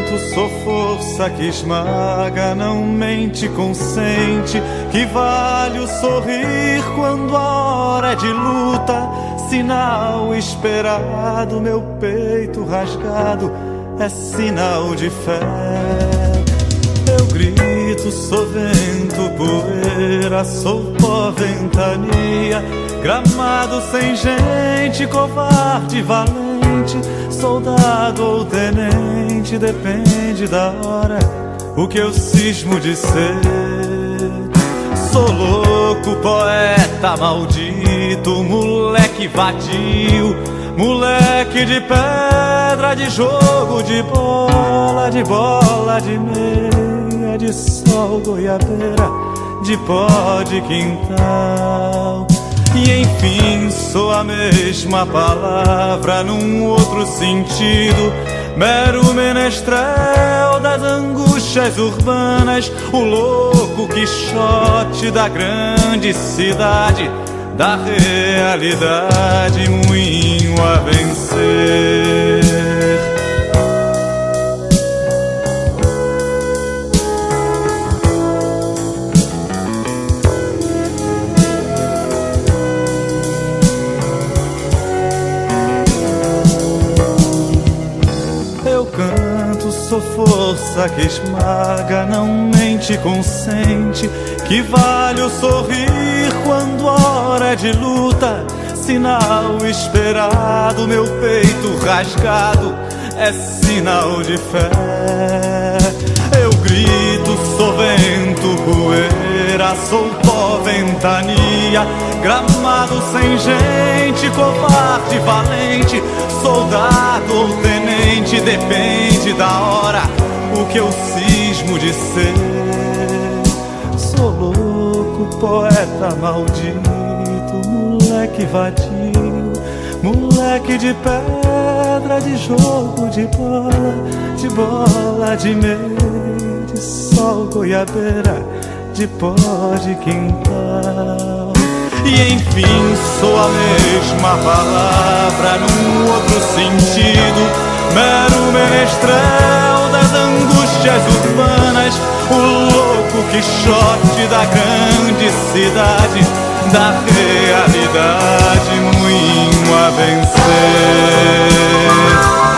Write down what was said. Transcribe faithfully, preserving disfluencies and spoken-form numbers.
canto, sou força que esmaga, não mente, consente. Que vale o sorrir quando a hora é de luta? Sinal esperado, meu peito rasgado é sinal de fé. Eu grito, sou vento, poeira, sou pó, ventania. Gramado sem gente, covarde, valente. Soldado ou tenente, depende da hora o que eu cismo de ser. Sou louco, poeta maldito, moleque vadio, moleque de pedra, de jogo, de bola, de bola de meia, de sol, goiabeira, de pó de quintal. E enfim sou a mesma palavra num outro sentido, mero menestrel das angústias urbanas, o louco quixote da grande cidade, da realidade, moinho a vencer. Eu canto, sou força que esmaga, não mente, consente. Que vale o sorrir quando a hora é de luta? Sinal esperado, meu peito rasgado é sinal de fé. Eu grito, sou vento, poeira, sou pó, ventania. Gramado sem gente, covarde, valente. Soldado ou tenente, depende da hora o que eu cismo de ser. Sou louco, poeta maldito, moleque vadio, moleque de pedra, de jogo, de bola, de bola de meia, de sol, goiabeira, de pó de quintal. E enfim sou a mesma palavra num outro sentido, mero menestrel das angústias urbanas, o louco quixote da grande cidade, da realidade, moinho a vencer.